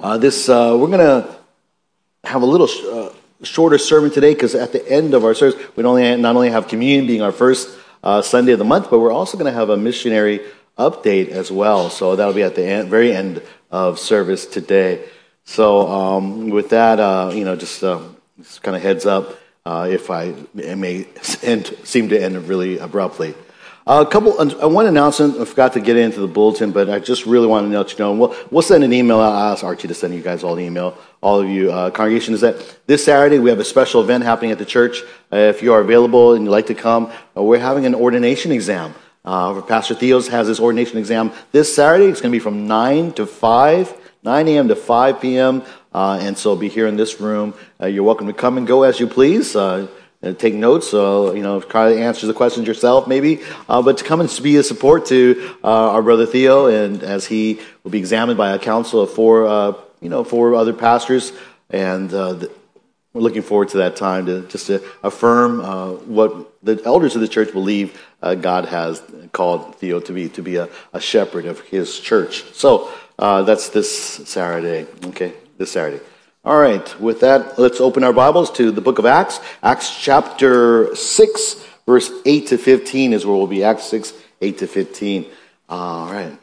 We're going to have a little shorter sermon today because at the end of our service, we not only have communion being our first Sunday of the month, but we're also going to have a missionary update as well. So that'll be at the very end of service today. So with that, just kind of heads up if it may seem to end really abruptly. One announcement, I forgot to get into the bulletin, but I just really want to let you know. We'll send an email. I'll ask Archie to send you guys all the email, all of you congregation, is that this Saturday we have a special event happening at the church. If you are available and you'd like to come, we're having an ordination exam. Pastor Theo's has his ordination exam this Saturday. It's going to be from 9 a.m. to 5 p.m., and so be here in this room. You're welcome to come and go as you please. Take notes, try to answer the questions yourself maybe, but to come and be a support to our brother Theo, and as he will be examined by a council of four other pastors, and we're looking forward to that time to affirm what the elders of the church believe God has called Theo to be a shepherd of his church. So that's this Saturday, this Saturday. All right, with that, let's open our Bibles to the book of Acts. Acts chapter 6, verse 8 to 15 is where we'll be. Acts 6, 8 to 15. All right.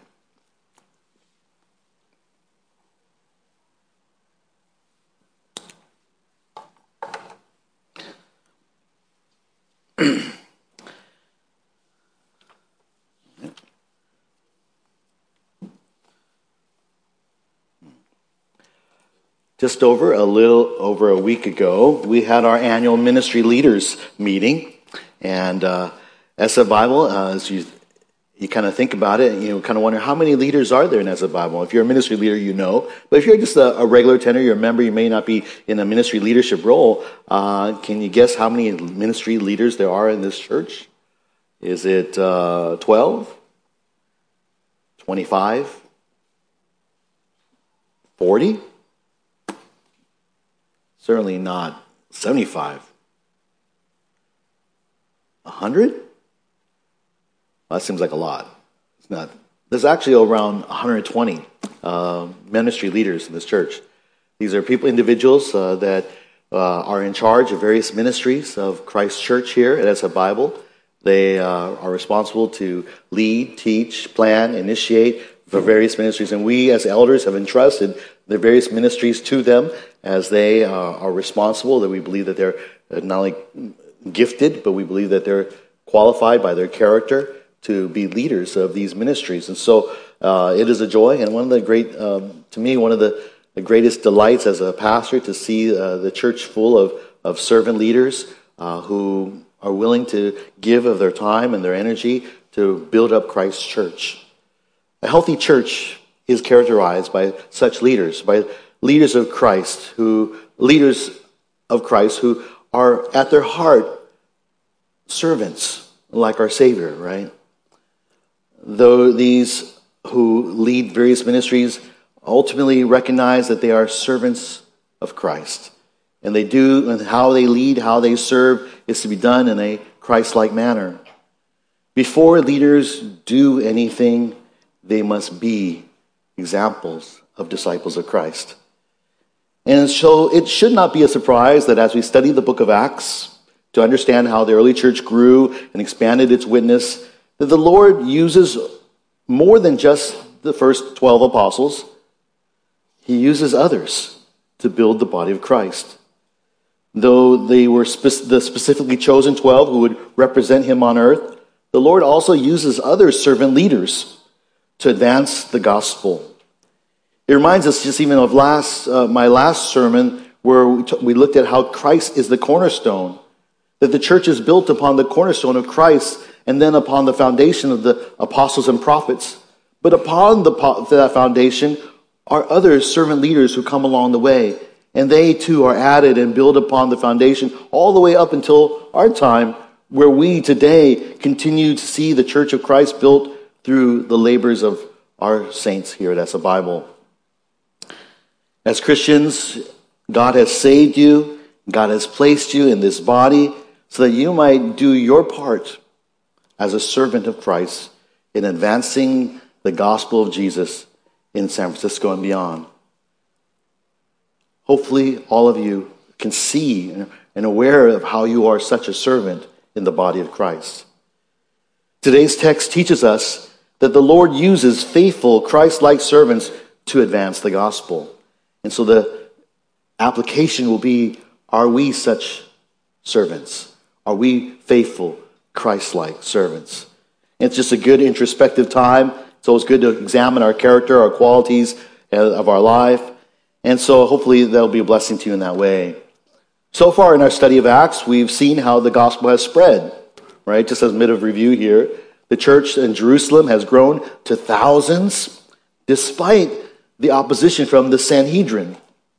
Just a little over a week ago, we had our annual ministry leaders meeting, and SF Bible, as you kind of think about it, you kind of wonder how many leaders are there in SF Bible. If you're a ministry leader, you know, but if you're just a regular attender, you're a member, you may not be in a ministry leadership role. Can you guess how many ministry leaders there are in this church? Is it 12? 25? 40? Certainly not 75. 100? Well, that seems like a lot. It's not. There's actually around 120 ministry leaders in this church. These are individuals that are in charge of various ministries of Christ Church here at SF Bible. They are responsible to lead, teach, plan, initiate for various ministries, and we as elders have entrusted the various ministries to them as they are responsible, that we believe that they're not only gifted, but we believe that they're qualified by their character to be leaders of these ministries. And so it is a joy, and one of the greatest delights as a pastor to see the church full of servant leaders who are willing to give of their time and their energy to build up Christ's church. A healthy church is characterized by such leaders, by leaders of Christ who are at their heart servants like our Savior, right? Though these who lead various ministries ultimately recognize that they are servants of Christ, and how they lead, how they serve is to be done in a Christ-like manner. Before leaders do anything, they must be examples of disciples of Christ. And so it should not be a surprise that as we study the book of Acts to understand how the early church grew and expanded its witness, that the Lord uses more than just the first 12 apostles. He uses others to build the body of Christ. Though they were the specifically chosen 12 who would represent him on earth, the Lord also uses other servant leaders to advance the gospel. It reminds us just even of my last sermon where we looked at how Christ is the cornerstone, that the church is built upon the cornerstone of Christ and then upon the foundation of the apostles and prophets. But upon that foundation are other servant leaders who come along the way, and they too are added and build upon the foundation all the way up until our time, where we today continue to see the church of Christ built through the labors of our saints here at SF Bible. As Christians, God has saved you, God has placed you in this body so that you might do your part as a servant of Christ in advancing the gospel of Jesus in San Francisco and beyond. hopefully all of you can see and aware of how you are such a servant in the body of Christ. Today's text teaches us that the Lord uses faithful, Christ-like servants to advance the gospel. And so the application will be, are we such servants? Are we faithful, Christ-like servants? And it's just a good introspective time. It's always good to examine our character, our qualities of our life. And so hopefully that'll be a blessing to you in that way. So far in our study of Acts, we've seen how the gospel has spread, right? Just as a bit of review here, the church in Jerusalem has grown to thousands despite the opposition from the Sanhedrin.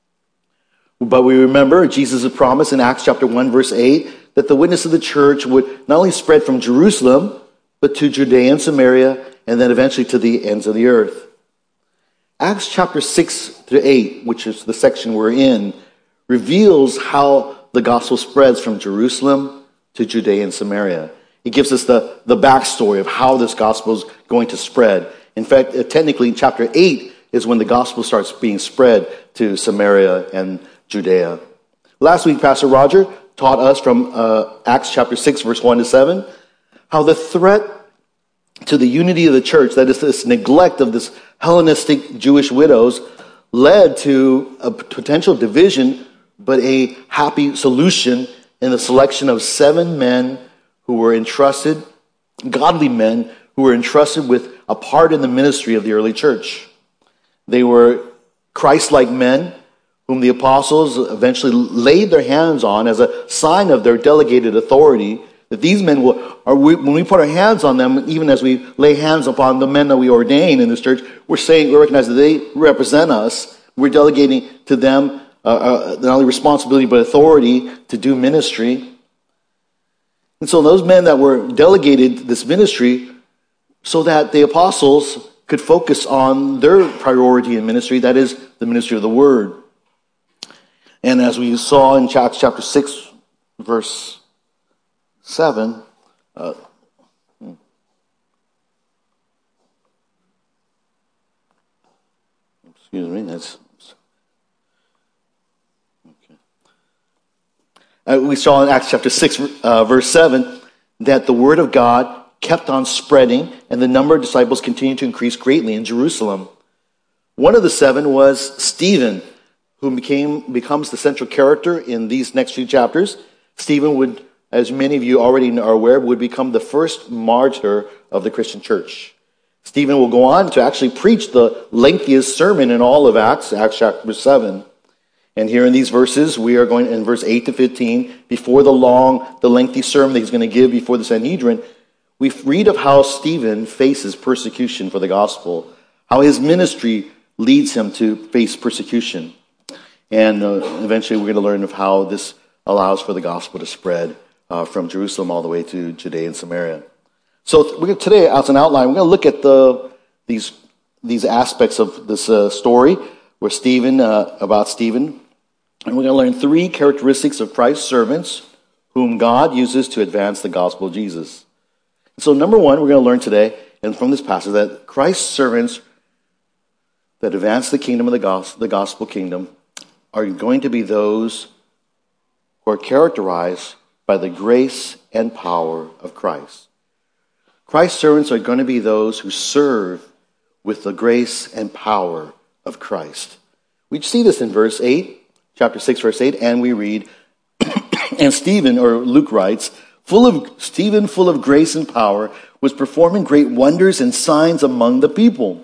But we remember Jesus' promise in Acts chapter 1, verse 8, that the witness of the church would not only spread from Jerusalem, but to Judea and Samaria, and then eventually to the ends of the earth. Acts chapter 6 to 8, which is the section we're in, reveals how the gospel spreads from Jerusalem to Judea and Samaria. It gives us the backstory of how this gospel is going to spread. In fact, technically, chapter 8 is when the gospel starts being spread to Samaria and Judea. Last week, Pastor Roger taught us from Acts chapter 6, verse 1 to 7, how the threat to the unity of the church, that is this neglect of this Hellenistic Jewish widows, led to a potential division, but a happy solution in the selection of 7 men who were entrusted, godly men who were entrusted with a part in the ministry of the early church. They were Christ-like men whom the apostles eventually laid their hands on as a sign of their delegated authority, that these men when we put our hands on them, even as we lay hands upon the men that we ordain in this church, we recognize that they represent us. We're delegating to them not only responsibility but authority to do ministry. And so those men that were delegated this ministry so that the apostles could focus on their priority in ministry, that is the ministry of the word. And as we saw in chapter 6, verse 7, excuse me, that's okay. We saw in Acts chapter 6, verse 7, that the word of God kept on spreading, and the number of disciples continued to increase greatly in Jerusalem. One of the 7 was Stephen, who becomes the central character in these next few chapters. Stephen would, as many of you already are aware, would become the first martyr of the Christian church. Stephen will go on to actually preach the lengthiest sermon in all of Acts chapter 7. And here in these verses, we are going in verse 8 to 15, before the lengthy sermon that he's going to give before the Sanhedrin, we read of how Stephen faces persecution for the gospel, how his ministry leads him to face persecution. And eventually we're going to learn of how this allows for the gospel to spread from Jerusalem all the way to Judea and Samaria. So today, as an outline, we're going to look at these aspects of this story about Stephen. And we're going to learn 3 characteristics of Christ's servants whom God uses to advance the gospel of Jesus. So number 1, we're going to learn today, and from this passage, that Christ's servants that advance the kingdom of the gospel kingdom are going to be those who are characterized by the grace and power of Christ. Christ's servants are going to be those who serve with the grace and power of Christ. We see this in verse 8, chapter 6, verse 8, and we read, and Stephen, or Luke writes, Stephen, full of grace and power, was performing great wonders and signs among the people.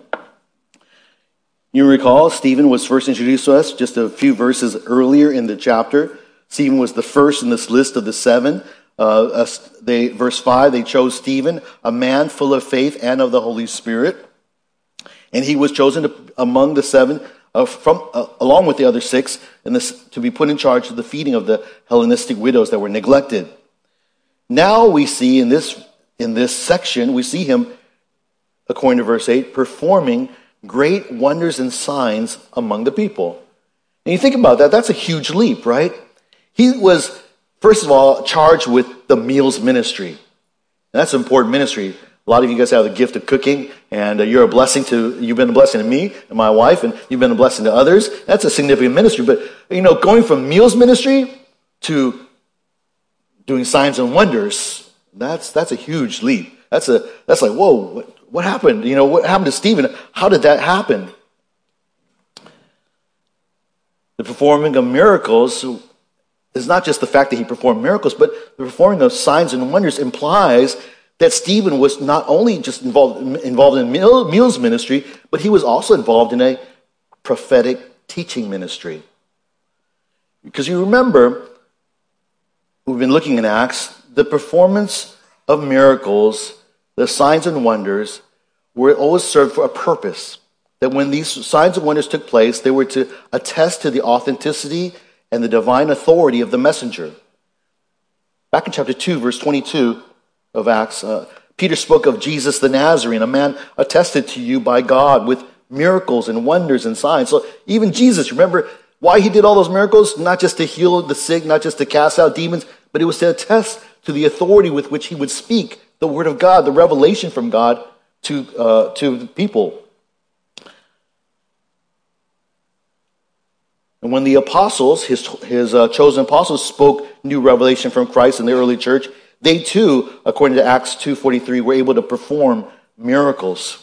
You recall, Stephen was first introduced to us just a few verses earlier in the chapter. Stephen was the first in this list of the 7. Verse 5, they chose Stephen, a man full of faith and of the Holy Spirit. And he was chosen among the 7, along with the other 6, to be put in charge of the feeding of the Hellenistic widows that were neglected. Now we see in this section, we see him, according to verse 8, performing great wonders and signs among the people. And you think about that, that's a huge leap, right? He was, first of all, charged with the meals ministry. And that's an important ministry. A lot of you guys have the gift of cooking, and you've been a blessing to me and my wife, and you've been a blessing to others. That's a significant ministry. But, going from meals ministry to doing signs and wonders, that's a huge leap. That's like, whoa, what happened? What happened to Stephen? How did that happen? The performing of miracles is not just the fact that he performed miracles, but the performing of signs and wonders implies that Stephen was not only just involved in meals ministry, but he was also involved in a prophetic teaching ministry. Because you remember, we've been looking in Acts, the performance of miracles, the signs and wonders, were always served for a purpose. That when these signs and wonders took place, they were to attest to the authenticity and the divine authority of the messenger. Back in chapter 2, verse 22 of Acts, Peter spoke of Jesus the Nazarene, a man attested to you by God with miracles and wonders and signs. So even Jesus, remember why he did all those miracles? Not just to heal the sick, not just to cast out demons, but it was to attest to the authority with which he would speak the word of God, the revelation from God to the people. And when the apostles, his chosen apostles, spoke new revelation from Christ in the early church, they too, according to Acts 2:43, were able to perform miracles.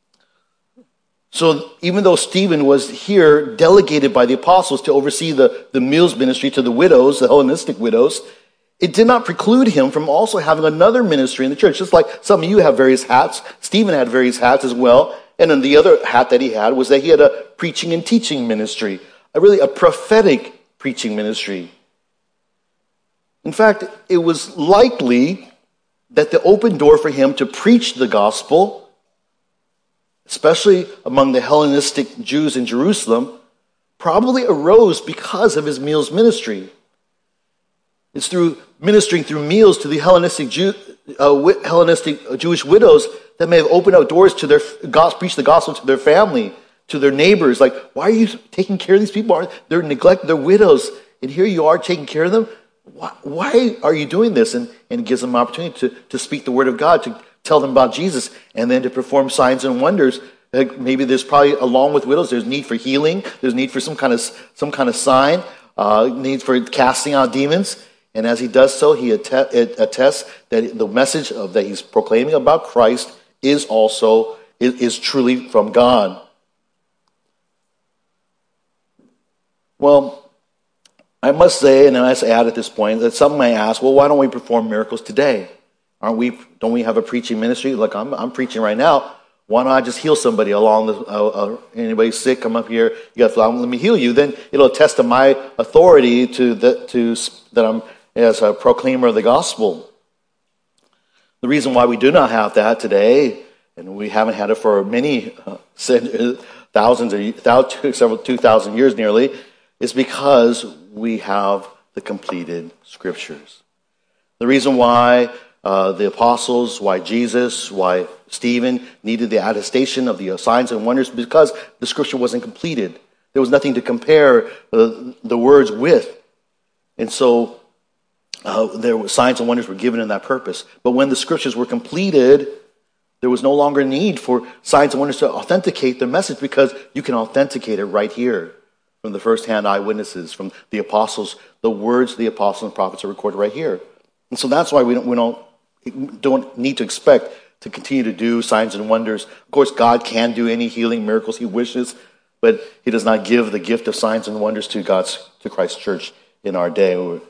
So even though Stephen was here delegated by the apostles to oversee the meals ministry to the widows, the Hellenistic widows, it did not preclude him from also having another ministry in the church. Just like some of you have various hats, Stephen had various hats as well. And then the other hat that he had was that he had a preaching and teaching ministry. A prophetic preaching ministry. In fact, it was likely that the open door for him to preach the gospel, especially among the Hellenistic Jews in Jerusalem, probably arose because of his meals ministry. It's through ministering through meals to the Hellenistic Jewish widows that may have opened up doors to preach the gospel to their family, to their neighbors. Like, why are you taking care of these people? They're neglected, they're widows, and here you are taking care of them? Why are you doing this? And it gives them an opportunity to speak the word of God, to tell them about Jesus, and then to perform signs and wonders. Maybe there's probably, along with widows, there's need for healing, there's need for some kind of sign, need for casting out demons. And as he does so, he attests that the message that he's proclaiming about Christ is truly from God. Well, I must say, and I must add at this point, that some may ask, well, why don't we perform miracles today? Don't we have a preaching ministry? Like, I'm preaching right now. Why don't I just heal somebody anybody sick, come up here, you got flu, let me heal you. Then it'll attest to my authority that I'm as a proclaimer of the gospel. The reason why we do not have that today, and we haven't had it for many thousands of several 2,000 years nearly, is because we have the completed scriptures. The reason why the apostles, why Jesus, why Stephen needed the attestation of the signs and wonders, because the scripture wasn't completed. There was nothing to compare the words with. And so signs and wonders were given in that purpose. But when the scriptures were completed, there was no longer need for signs and wonders to authenticate the message, because you can authenticate it right here from the first-hand eyewitnesses, from the apostles. The words of the apostles and prophets are recorded right here. And so that's why we don't need to expect to continue to do signs and wonders. Of course, God can do any healing miracles he wishes, but he does not give the gift of signs and wonders to Christ's church in our day.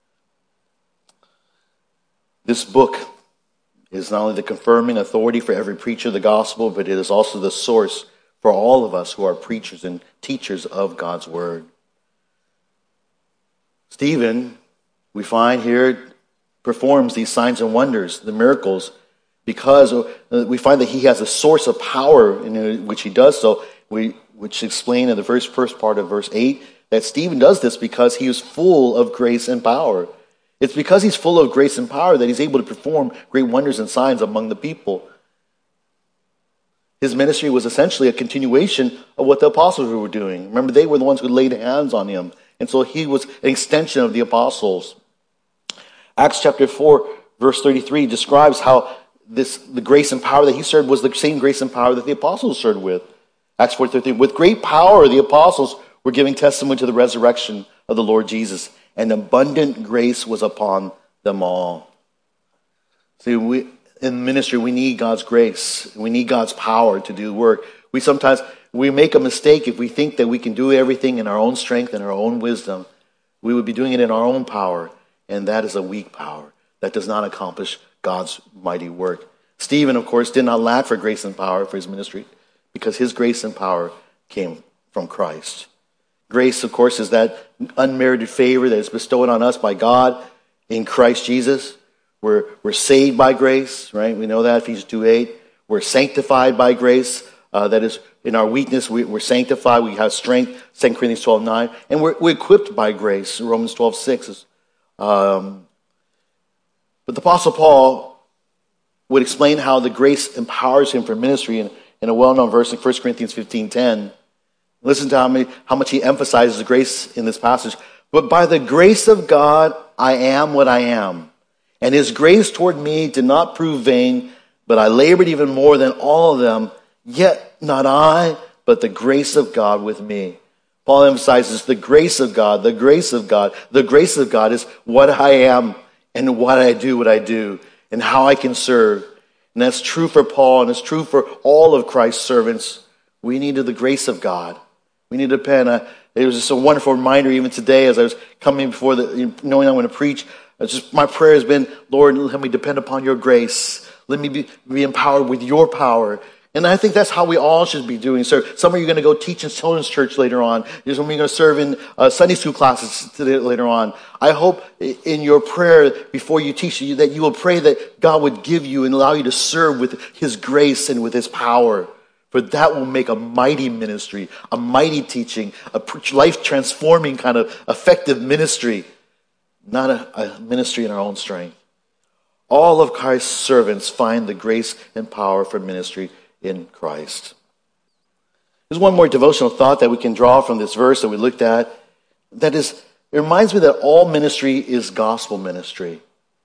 This book is not only the confirming authority for every preacher of the gospel, but it is also the source for all of us who are preachers and teachers of God's word. Stephen, we find here, performs these signs and wonders, the miracles, because we find that he has a source of power in which he does so, which explained in the first part of verse 8, that Stephen does this because he is full of grace and power. It's because he's full of grace and power that he's able to perform great wonders and signs among the people. His ministry was essentially a continuation of what the apostles were doing. Remember, they were the ones who laid hands on him. And so he was an extension of the apostles. Acts chapter 4, verse 33 describes how the grace and power that he served was the same grace and power that the apostles served with. Acts 4:13, with great power the apostles were giving testimony to the resurrection of the Lord Jesus, and abundant grace was upon them all. See, in ministry, we need God's grace. We need God's power to do work. We make a mistake if we think that we can do everything in our own strength and our own wisdom. We would be doing it in our own power, and that is a weak power. That does not accomplish God's mighty work. Stephen, of course, did not lack for grace and power for his ministry because his grace and power came from Christ. Grace, of course, is that unmerited favor that is bestowed on us by God in Christ Jesus. We're saved by grace, right? We know that, Ephesians 2:8. We're sanctified by grace. That is, in our weakness, we're sanctified. We have strength, 2 Corinthians 12:9. And we're equipped by grace, Romans 12:6. But the Apostle Paul would explain how the grace empowers him for ministry in a well-known verse in 1 Corinthians 15:10. Listen to how much he emphasizes the grace in this passage. But by the grace of God, I am what I am. And his grace toward me did not prove vain, but I labored even more than all of them. Yet not I, but the grace of God with me. Paul emphasizes the grace of God, the grace of God. The grace of God is what I am and what I do, and how I can serve. And that's true for Paul, and it's true for all of Christ's servants. We needed the grace of God. We need to depend. It was just a wonderful reminder even today as I was coming before knowing I'm going to preach. My prayer has been, Lord, let me depend upon your grace. Let me be empowered with your power. And I think that's how we all should be doing. So some of you are going to go teach in children's church later on. Some of you are going to serve in Sunday school classes later on. I hope in your prayer before you teach that you will pray that God would give you and allow you to serve with his grace and with his power. For that will make a mighty ministry, a mighty teaching, a life-transforming kind of effective ministry, not a ministry in our own strength. All of Christ's servants find the grace and power for ministry in Christ. There's one more devotional thought that we can draw from this verse that we looked at. That is, it reminds me that all ministry is gospel ministry.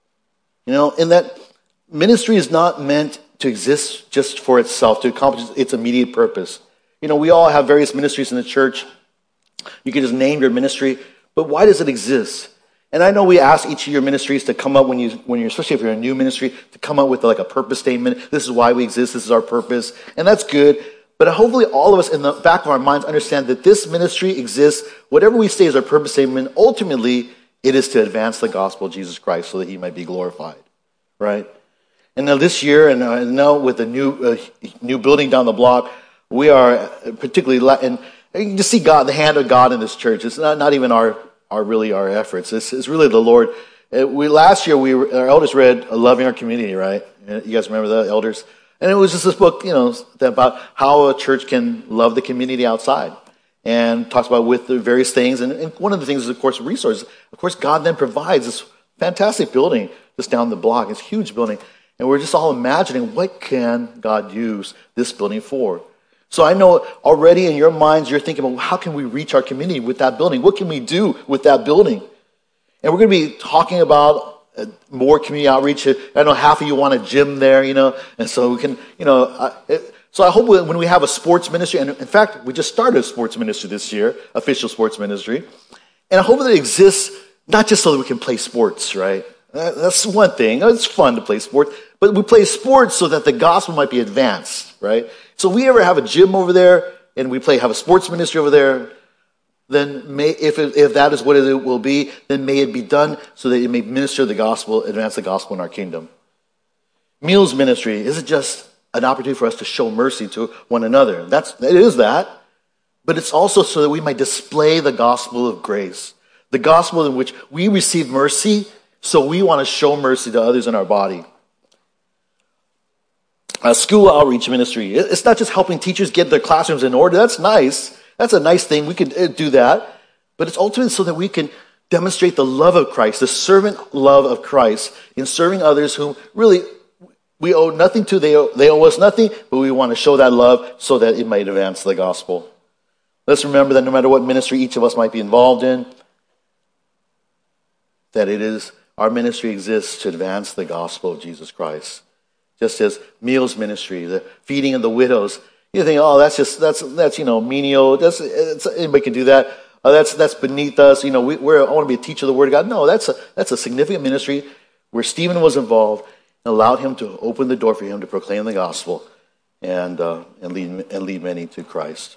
In that ministry is not meant to exist just for itself, to accomplish its immediate purpose. We all have various ministries in the church. You can just name your ministry, but why does it exist? And I know we ask each of your ministries to come up when you're, especially if you're a new ministry, to come up with like a purpose statement. This is why we exist. This is our purpose. And that's good. But hopefully all of us in the back of our minds understand that this ministry exists. Whatever we say is our purpose statement, ultimately it is to advance the gospel of Jesus Christ so that he might be glorified. Right? And now this year, and now with the new building down the block, we are particularly, and you can just see God, the hand of God in this church. It's not even our efforts. It's really the Lord. Last year, our elders read Loving Our Community, right? You guys remember that, elders? And it was just this book, about how a church can love the community outside. And talks about with the various things. And one of the things is, of course, resources. Of course, God then provides this fantastic building just down the block. It's a huge building. And we're just all imagining, what can God use this building for? So I know already in your minds, you're thinking about how can we reach our community with that building? What can we do with that building? And we're going to be talking about more community outreach. I know half of you want a gym there, and so we can, so I hope when we have a sports ministry, and in fact, we just started a sports ministry this year, official sports ministry, and I hope that it exists not just so that we can play sports, right? That's one thing. It's fun to play sports, but we play sports so that the gospel might be advanced, right? So if we ever have a gym over there and we have a sports ministry over there, then if that is what it will be, then may it be done so that it may minister the gospel, advance the gospel in our kingdom. Meals ministry isn't just an opportunity for us to show mercy to one another. It is that, but it's also so that we might display the gospel of grace, the gospel in which we receive mercy, so we want to show mercy to others in our body. School outreach ministry. It's not just helping teachers get their classrooms in order. That's nice. That's a nice thing. We can do that. But it's ultimately so that we can demonstrate the love of Christ, the servant love of Christ in serving others whom really we owe nothing to. They owe us nothing, but we want to show that love so that it might advance the gospel. Let's remember that no matter what ministry each of us might be involved in, that our ministry exists to advance the gospel of Jesus Christ. just as meals ministry, the feeding of the widows. You think, oh, that's menial. Anybody can do that. That's beneath us. I want to be a teacher of the Word of God. No, that's a significant ministry where Stephen was involved and allowed him to open the door for him to proclaim the gospel and lead many to Christ.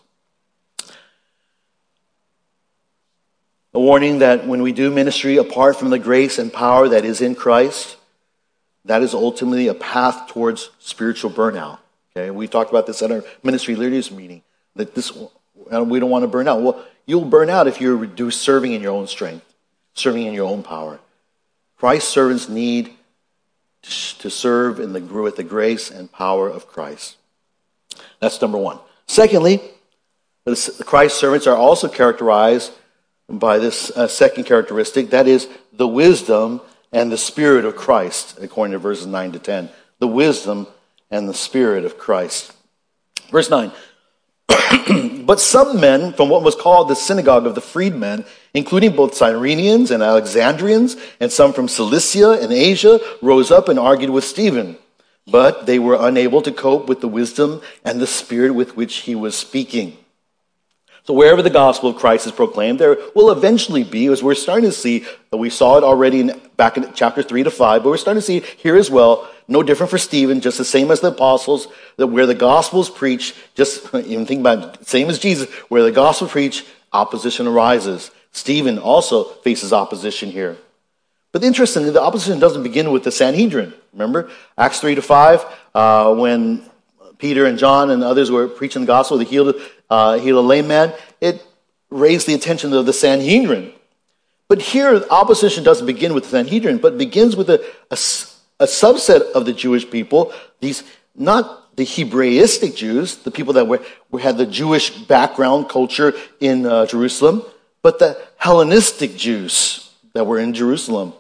A warning that when we do ministry apart from the grace and power that is in Christ, that is ultimately a path towards spiritual burnout. Okay, we talked about this at our ministry leaders meeting, that we don't want to burn out. Well, you'll burn out if you reduce serving in your own strength, serving in your own power. Christ's servants need to serve with the grace and power of Christ. That's number one. Secondly, Christ's servants are also characterized by this second characteristic, that is the wisdom and the Spirit of Christ, according to verses 9 to 10. The wisdom and the Spirit of Christ. Verse 9. But some men from what was called the synagogue of the freedmen, including both Cyrenians and Alexandrians, and some from Cilicia and Asia, rose up and argued with Stephen. But they were unable to cope with the wisdom and the Spirit with which he was speaking. So wherever the gospel of Christ is proclaimed, there will eventually be, as we're starting to see, we saw it already back in chapter 3 to 5, but we're starting to see it here as well, no different for Stephen, just the same as the apostles, that where the gospel is preached, just even think about it, same as Jesus, where the gospel is preached, opposition arises. Stephen also faces opposition here. But interestingly, the opposition doesn't begin with the Sanhedrin. Remember, Acts 3 to 5, when Peter and John and others were preaching the gospel, they healed a lame man, it raised the attention of the Sanhedrin. But here, opposition doesn't begin with the Sanhedrin, but begins with a subset of the Jewish people, these not the Hebraistic Jews, the people that had the Jewish background culture in Jerusalem, but the Hellenistic Jews that were in Jerusalem.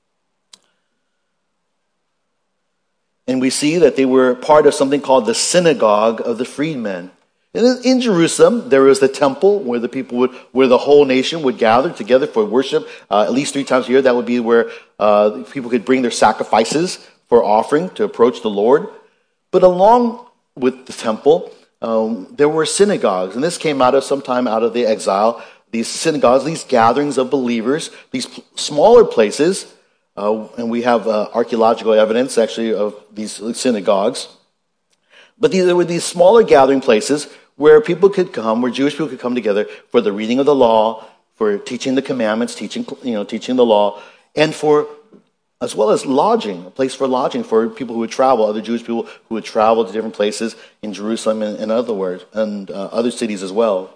And we see that they were part of something called the synagogue of the freedmen. And in Jerusalem, there was the temple where the whole nation would gather together for worship at least 3 times a year. That would be where people could bring their sacrifices for offering to approach the Lord. But along with the temple, there were synagogues, and this came sometime out of the exile. These synagogues, these gatherings of believers, these smaller places, and we have archaeological evidence actually of these synagogues. But there were these smaller gathering places where people could come, where Jewish people could come together for the reading of the law, for teaching the commandments, teaching the law, and as well as lodging, a place for lodging for people who would travel, other Jewish people who would travel to different places in Jerusalem and other cities as well.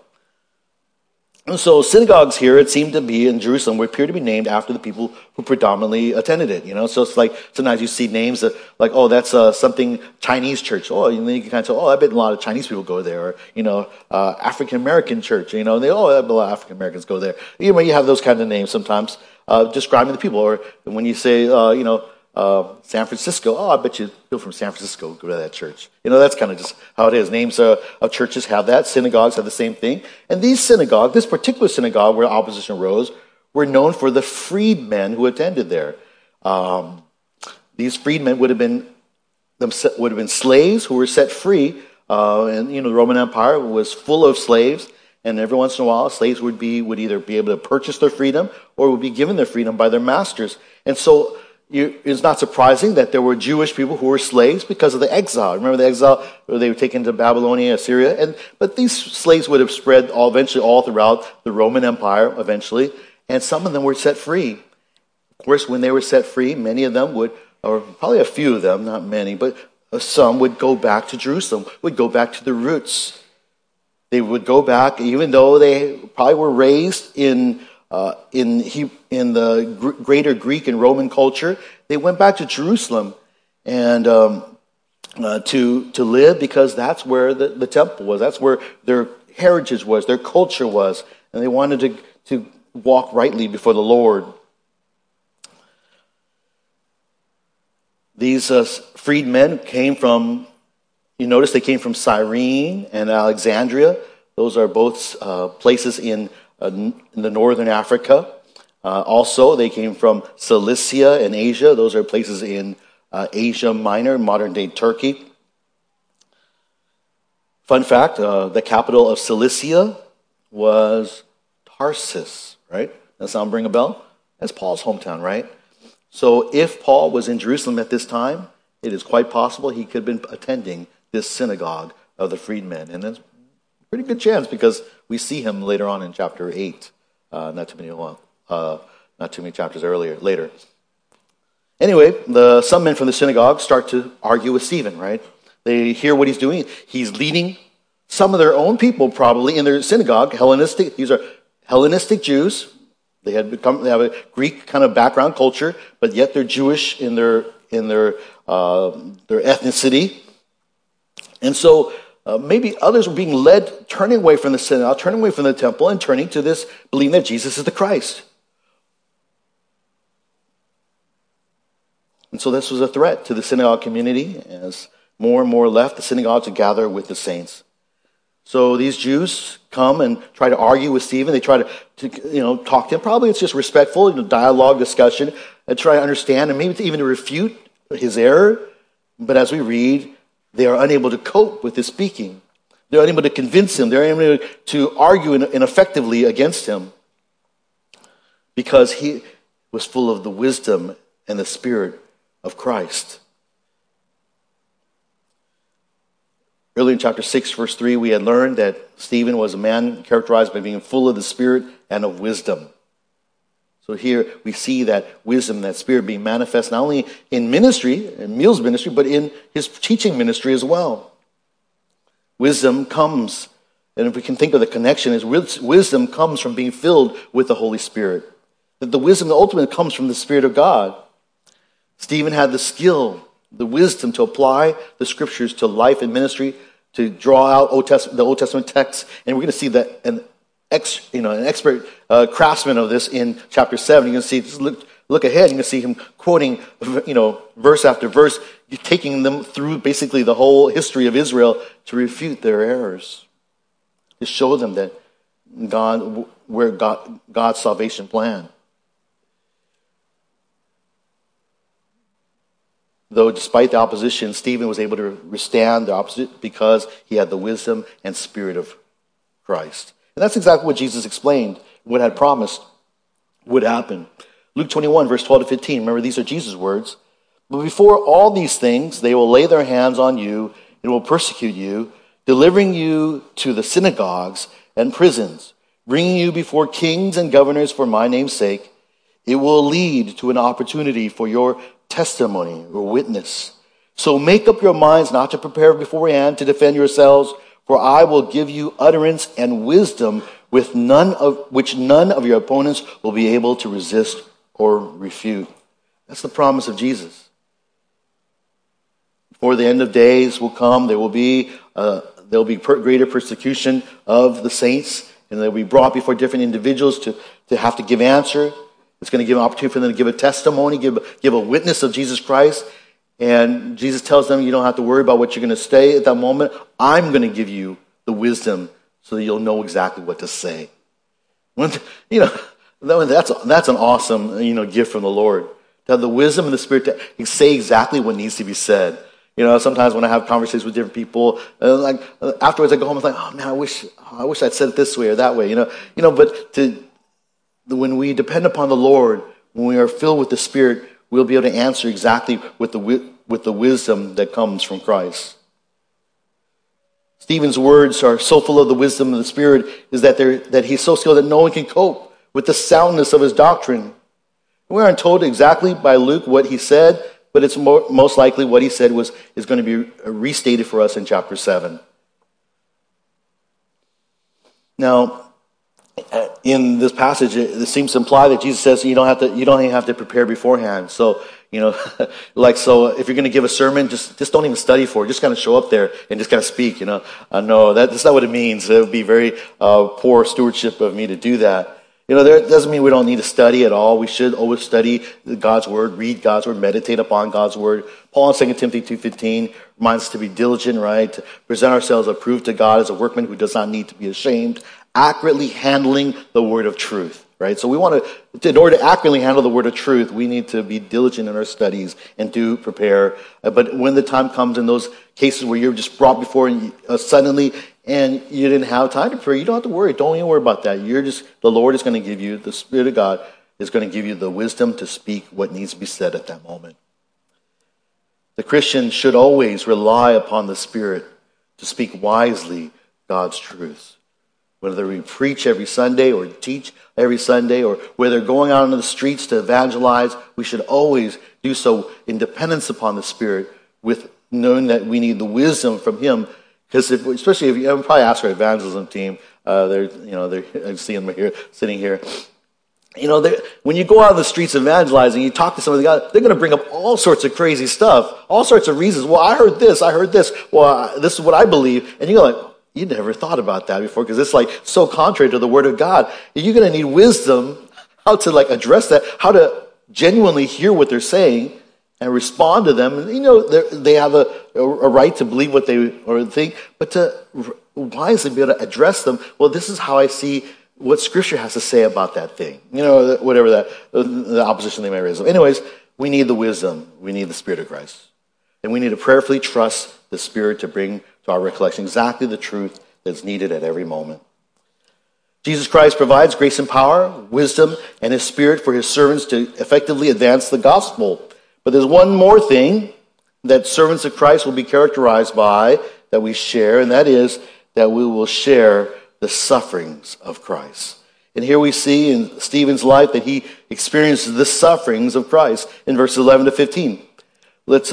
And so synagogues here, it seemed to be in Jerusalem, would appear to be named after the people who predominantly attended it. So it's like sometimes you see names that, like, oh, that's something Chinese church. Oh, and then you can kind of say, oh, I bet a lot of Chinese people go there. Or African American church. And I bet a lot of African Americans go there. You have those kind of names sometimes describing the people. Or when you say San Francisco, oh, I bet you people from San Francisco go to that church. That's kind of just how it is. Names of churches have that. Synagogues have the same thing. And this particular synagogue where opposition arose, were known for the freedmen who attended there. These freedmen would have been slaves who were set free. And the Roman Empire was full of slaves. And every once in a while, slaves would either be able to purchase their freedom or would be given their freedom by their masters. And so it's not surprising that there were Jewish people who were slaves because of the exile. Remember the exile where they were taken to Babylonia, Assyria? But these slaves would have spread eventually all throughout the Roman Empire eventually, and some of them were set free. Of course, when they were set free, many of them would, or probably a few of them, not many, but some would go back to Jerusalem, would go back to the roots. They would go back, even though they probably were raised in the greater Greek and Roman culture, they went back to Jerusalem and to live, because that's where the temple was. That's where their heritage was, their culture was, and they wanted to walk rightly before the Lord. These freedmen came from, they came from Cyrene and Alexandria. Those are both places in the northern Africa. Also, they came from Cilicia and Asia. Those are places in Asia Minor, modern-day Turkey. Fun fact, the capital of Cilicia was Tarsus, right? That sound ring a bell? That's Paul's hometown, right? So if Paul was in Jerusalem at this time, it is quite possible he could have been attending this synagogue of the freedmen. And that's a pretty good chance because we see him later on in chapter 8, not too many chapters later. Anyway, some men from the synagogue start to argue with Stephen, right? They hear what he's doing. He's leading some of their own people probably in their synagogue, Hellenistic. These are Hellenistic Jews. They have a Greek kind of background culture, but yet they're Jewish in their ethnicity. And so maybe others were being led, turning away from the synagogue, turning away from the temple, and turning to this, believing that Jesus is the Christ. And so this was a threat to the synagogue community as more and more left the synagogue to gather with the saints. So these Jews come and try to argue with Stephen. They try to talk to him. Probably it's just respectful, dialogue, discussion, and try to understand and maybe even to refute his error. But as we read, they are unable to cope with his speaking. They're unable to convince him. They're unable to argue ineffectively against him because he was full of the wisdom and the Spirit of Christ. Earlier in chapter 6, verse 3, we had learned that Stephen was a man characterized by being full of the Spirit and of wisdom. So here we see that wisdom, that Spirit being manifest not only in ministry, in Meal's ministry, but in his teaching ministry as well. Wisdom comes, and if we can think of the connection, is wisdom comes from being filled with the Holy Spirit. That the wisdom ultimately comes from the Spirit of God. Stephen had the skill, the wisdom to apply the Scriptures to life and ministry, to draw out the Old Testament texts, and we're going to see that an expert craftsman of this in chapter 7. You can see, just look ahead, you can see him quoting, verse after verse, taking them through basically the whole history of Israel to refute their errors, to show them that God's salvation plan. Though despite the opposition, Stephen was able to withstand the opposite because he had the wisdom and Spirit of Christ. And that's exactly what Jesus explained, what had promised would happen. Luke 21, verse 12 to 15. Remember, these are Jesus' words. But before all these things, they will lay their hands on you and will persecute you, delivering you to the synagogues and prisons, bringing you before kings and governors for my name's sake. It will lead to an opportunity for your testimony or witness. So make up your minds not to prepare beforehand to defend yourselves, for I will give you utterance and wisdom which none of your opponents will be able to resist or refute. That's the promise of Jesus. Before the end of days will come, there will be greater persecution of the saints, and they'll be brought before different individuals to have to give answer. It's going to give an opportunity for them to give a testimony, give a witness of Jesus Christ. And Jesus tells them, you don't have to worry about what you're going to say at that moment. I'm going to give you the wisdom so that you'll know exactly what to say. That's an awesome, gift from the Lord. To have the wisdom and the Spirit to say exactly what needs to be said. Sometimes when I have conversations with different people, afterwards I go home and oh man, I wish I'd said it this way or that way. But when we depend upon the Lord, when we are filled with the Spirit, we'll be able to answer exactly with the wisdom that comes from Christ. Stephen's words are so full of the wisdom of the Spirit is that he's so skilled that no one can cope with the soundness of his doctrine. We aren't told exactly by Luke what he said, but it's most likely what he said is going to be restated for us in chapter 7. Now, in this passage, it seems to imply that Jesus says you don't even have to prepare beforehand. So, if you're going to give a sermon, just don't even study for it. Just kind of show up there and just kind of speak. No, that's not what it means. It would be very poor stewardship of me to do that. That doesn't mean we don't need to study at all. We should always study God's word, read God's word, meditate upon God's word. Paul in 2 Timothy 2:15 reminds us to be diligent, right? To present ourselves approved to God as a workman who does not need to be ashamed, accurately handling the word of truth. right? So we want to, in order to accurately handle the word of truth, we need to be diligent in our studies and do prepare. But when the time comes in those cases where you're just brought before suddenly and you didn't have time to pray, you don't have to worry. Don't even worry about that. The Lord is going to give you, the Spirit of God is going to give you the wisdom to speak what needs to be said at that moment. The Christian should always rely upon the Spirit to speak wisely God's truths. Whether we preach every Sunday or teach every Sunday, or whether going out into the streets to evangelize, we should always do so in dependence upon the Spirit, with knowing that we need the wisdom from Him. Because especially if you probably ask our evangelism team, I see them here, sitting here. When you go out on the streets evangelizing, you talk to somebody, they're going to bring up all sorts of crazy stuff, all sorts of reasons. Well, I heard this. Well, this is what I believe. And you're like, you never thought about that before, because it's like so contrary to the Word of God. You're going to need wisdom how to address that, how to genuinely hear what they're saying and respond to them. And, they have a right to believe what they or think, but to wisely be able to address them. Well, this is how I see what Scripture has to say about that thing. Whatever the opposition they may raise. Anyways, we need the wisdom. We need the Spirit of Christ. And we need to prayerfully trust the Spirit to bring to our recollection exactly the truth that's needed at every moment. Jesus Christ provides grace and power, wisdom, and His Spirit for His servants to effectively advance the gospel. But there's one more thing that servants of Christ will be characterized by that we share, and that is that we will share the sufferings of Christ. And here we see in Stephen's life that he experiences the sufferings of Christ in verses 11 to 15. Let's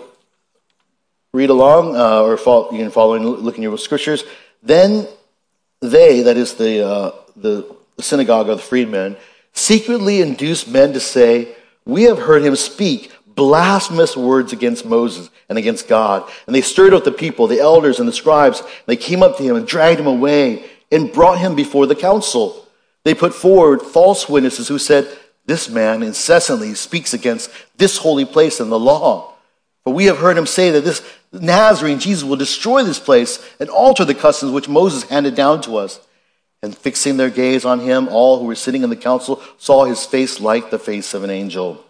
read along, you can follow and look in your scriptures. Then they, that is the synagogue of the freedmen, secretly induced men to say, "We have heard him speak blasphemous words against Moses and against God." And they stirred up the people, the elders and the scribes. And they came up to him and dragged him away and brought him before the council. They put forward false witnesses who said, "This man incessantly speaks against this holy place and the law. For we have heard him say that this Nazarene Jesus will destroy this place and alter the customs which Moses handed down to us." And fixing their gaze on him, all who were sitting in the council saw his face like the face of an angel.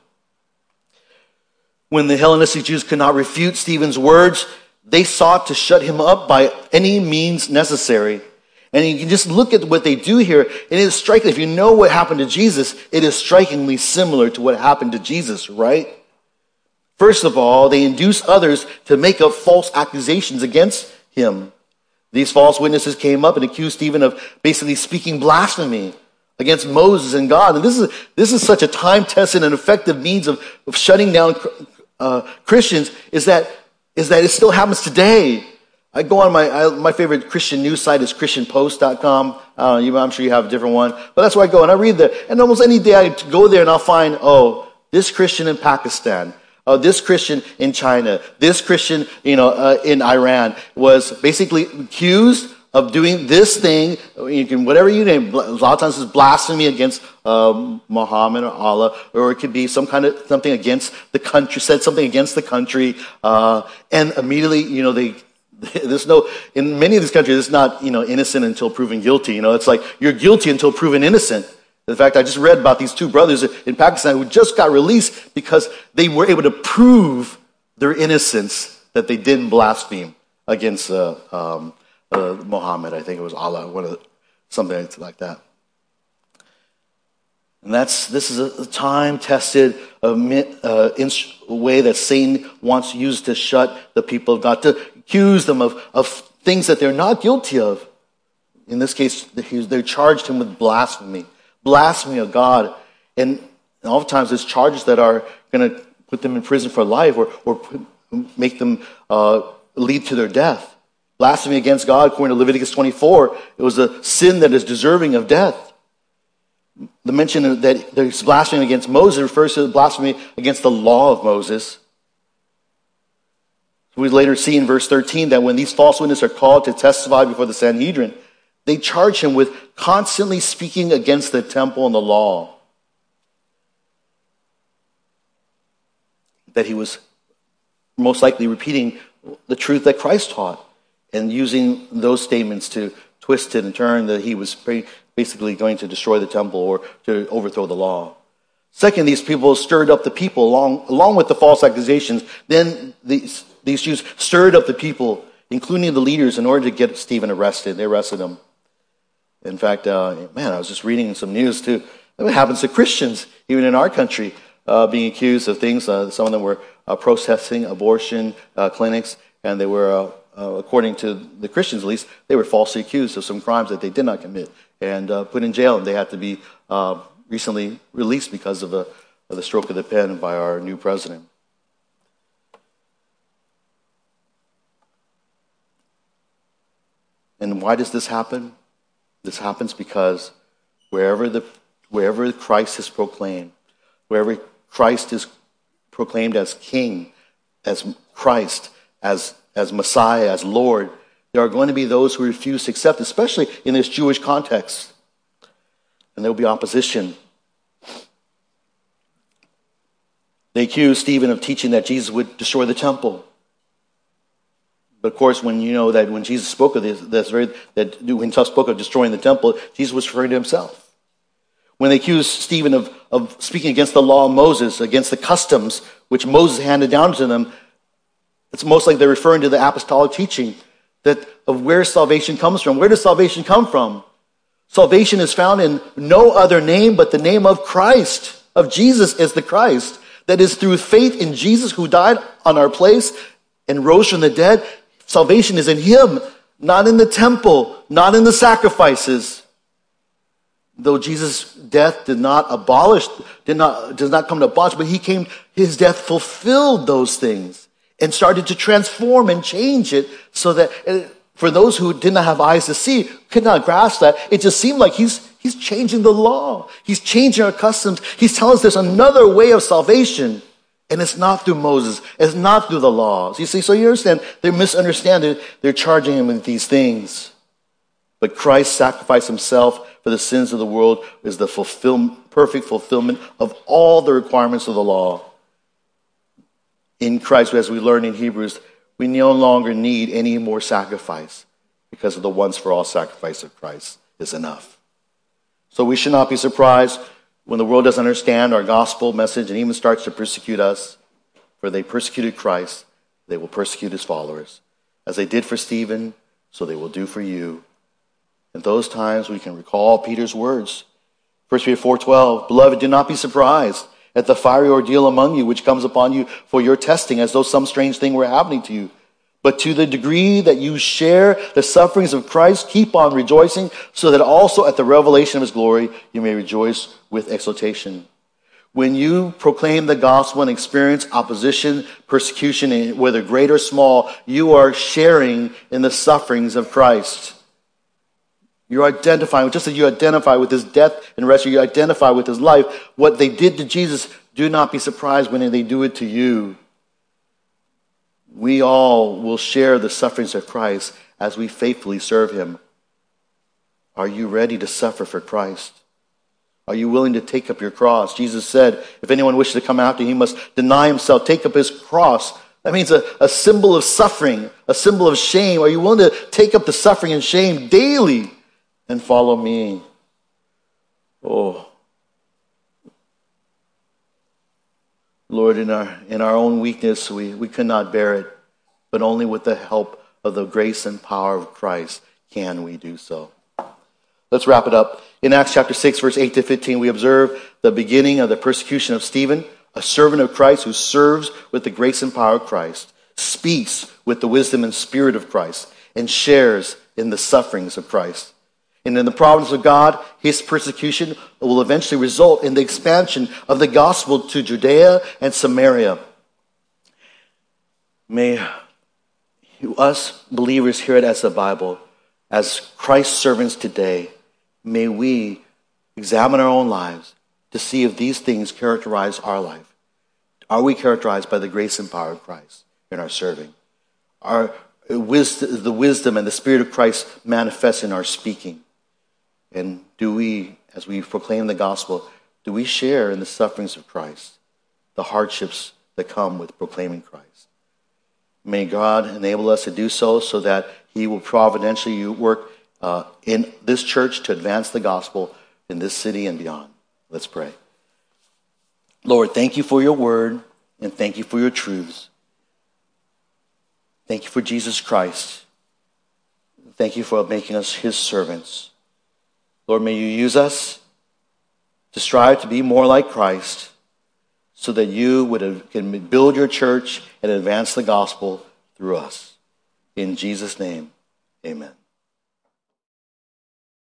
When the Hellenistic Jews could not refute Stephen's words, they sought to shut him up by any means necessary. And you can just look at what they do here, and it is striking. If you know what happened to Jesus, it is strikingly similar to what happened to Jesus, right? First of all, they induce others to make up false accusations against him. These false witnesses came up and accused Stephen of basically speaking blasphemy against Moses and God. And this is such a time-tested and effective means of shutting down Christians, is that it still happens today. I go on my favorite Christian news site is ChristianPost.com. I'm sure you have a different one, but that's where I go and I read that. And almost any day I go there and I'll find, this Christian in Pakistan, this Christian in China, this Christian, in Iran was basically accused of doing this thing. You can, whatever you name, a lot of times it's blasphemy against Muhammad or Allah, or it could be something against the country, said something against the country, and immediately, in many of these countries, it's not, innocent until proven guilty. It's like you're guilty until proven innocent. In fact, I just read about these two brothers in Pakistan who just got released because they were able to prove their innocence, that they didn't blaspheme against Muhammad. I think it was Allah, something like that. And this is a time-tested way that Satan wants to use to shut the people of God, to accuse them of things that they're not guilty of. In this case, they charged him with blasphemy of God. And oftentimes it's charges that are going to put them in prison for life or make them lead to their death. Blasphemy against God, according to Leviticus 24, it was a sin that is deserving of death. The mention that there's blasphemy against Moses refers to blasphemy against the law of Moses. We later see in verse 13 that when these false witnesses are called to testify before the Sanhedrin, they charge him with constantly speaking against the temple and the law. That he was most likely repeating the truth that Christ taught and using those statements to twist it and turn that he was basically going to destroy the temple or to overthrow the law. Second, these people stirred up the people along with the false accusations. Then these Jews stirred up the people, including the leaders, in order to get Stephen arrested. They arrested him. In fact, I was just reading some news too. It happens to Christians, even in our country, being accused of things. Some of them were protesting abortion clinics, and they were, according to the Christians at least, they were falsely accused of some crimes that they did not commit and put in jail. And they had to be recently released because of the stroke of the pen by our new president. And why does this happen? This happens because wherever Christ is proclaimed, wherever Christ is proclaimed as King, as Christ, as Messiah, as Lord, there are going to be those who refuse to accept, especially in this Jewish context. And there will be opposition. They accused Stephen of teaching that Jesus would destroy the temple. But of course, when you know that when Jesus spoke of this, when he spoke of destroying the temple, Jesus was referring to himself. When they accused Stephen of speaking against the law of Moses, against the customs which Moses handed down to them, it's most like they're referring to the apostolic teaching that of where salvation comes from. Where does salvation come from? Salvation is found in no other name but the name of Christ, of Jesus as the Christ. That is through faith in Jesus who died on our place and rose from the dead. Salvation is in him, not in the temple, not in the sacrifices. Though Jesus' death does not come to abolish, but his death fulfilled those things and started to transform and change it so that for those who did not have eyes to see, could not grasp that, it just seemed like he's changing the law. He's changing our customs. He's telling us there's another way of salvation. And it's not through Moses. It's not through the laws. You see, so you understand, they're misunderstanding. They're charging him with these things. But Christ sacrificed himself for the sins of the world is the perfect fulfillment of all the requirements of the law. In Christ, as we learn in Hebrews, we no longer need any more sacrifice because of the once-for-all sacrifice of Christ is enough. So we should not be surprised when the world doesn't understand our gospel message and even starts to persecute us. For they persecuted Christ, they will persecute his followers. As they did for Stephen, so they will do for you. In those times we can recall Peter's words. 1 Peter 4:12, Beloved, do not be surprised at the fiery ordeal among you, which comes upon you for your testing, as though some strange thing were happening to you. But to the degree that you share the sufferings of Christ, keep on rejoicing, so that also at the revelation of his glory you may rejoice with exultation. When you proclaim the gospel and experience opposition, persecution, whether great or small, you are sharing in the sufferings of Christ. You're identifying, just as you identify with his death and resurrection, you identify with his life. What they did to Jesus, do not be surprised when they do it to you. We all will share the sufferings of Christ as we faithfully serve him. Are you ready to suffer for Christ? Are you willing to take up your cross? Jesus said, if anyone wishes to come after him, he must deny himself, take up his cross. That means a symbol of suffering, a symbol of shame. Are you willing to take up the suffering and shame daily and follow me? Oh, Lord, in our own weakness, we could not bear it, but only with the help of the grace and power of Christ can we do so. Let's wrap it up. In Acts chapter 6, verse 8 to 15, we observe the beginning of the persecution of Stephen, a servant of Christ who serves with the grace and power of Christ, speaks with the wisdom and spirit of Christ, and shares in the sufferings of Christ. And in the providence of God, his persecution will eventually result in the expansion of the gospel to Judea and Samaria. May us believers hear it as the Bible, as Christ's servants today. May we examine our own lives to see if these things characterize our life. Are we characterized by the grace and power of Christ in our serving? Are the wisdom and the Spirit of Christ manifest in our speaking? And do we, as we proclaim the gospel, do we share in the sufferings of Christ, the hardships that come with proclaiming Christ? May God enable us to do so that he will providentially work in this church to advance the gospel in this city and beyond. Let's pray. Lord, thank you for your word, and thank you for your truths. Thank you for Jesus Christ. Thank you for making us his servants. Lord, may you use us to strive to be more like Christ so that you can build your church and advance the gospel through us. In Jesus' name, amen.